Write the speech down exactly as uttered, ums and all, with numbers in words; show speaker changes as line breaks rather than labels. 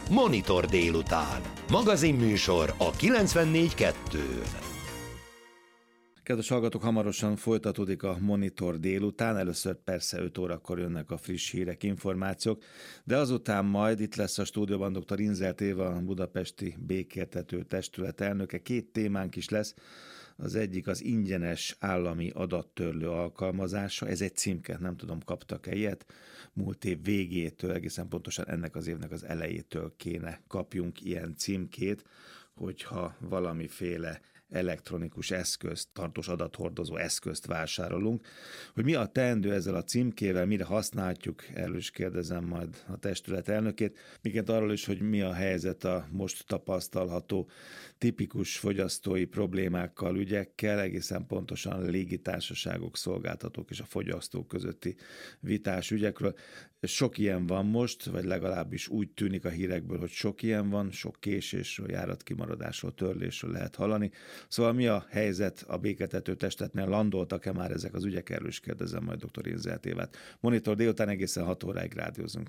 Monitor délután. Magazinműsor a kilencvennégy kettőn.
Kedves hallgatók, hamarosan folytatódik a Monitor délután. Először persze öt órakor jönnek a friss hírek, információk, de azután majd itt lesz a stúdióban dr. Inzelt Éva, a Budapesti Békéltető Testület elnöke. Két témánk is lesz. Az egyik az ingyenes állami adattörlő alkalmazása. Ez egy címke, nem tudom, kaptak-e ilyet. Múlt év végétől, egészen pontosan ennek az évnek az elejétől kéne kapjunk ilyen címkét, hogyha valamiféle elektronikus eszközt, tartós adathordozó eszközt vásárolunk. Hogy mi a teendő ezzel a címkével, mire használhatjuk, erről is kérdezem majd a testület elnökét. Miként arról is, hogy mi a helyzet a most tapasztalható tipikus fogyasztói problémákkal, ügyekkel, egészen pontosan légitársaságok, szolgáltatók és a fogyasztók közötti vitás ügyekről. Sok ilyen van most, vagy legalábbis úgy tűnik a hírekből, hogy sok ilyen van, sok késésről, járatkimaradásról, törlésről lehet hallani. Szóval mi a helyzet a Békéltető Testületnél? Landoltak-e már ezek az ügyek? Erről is kérdezem majd dr. Inzelt Évát. Monitor délután egészen hat óráig rádiózunk.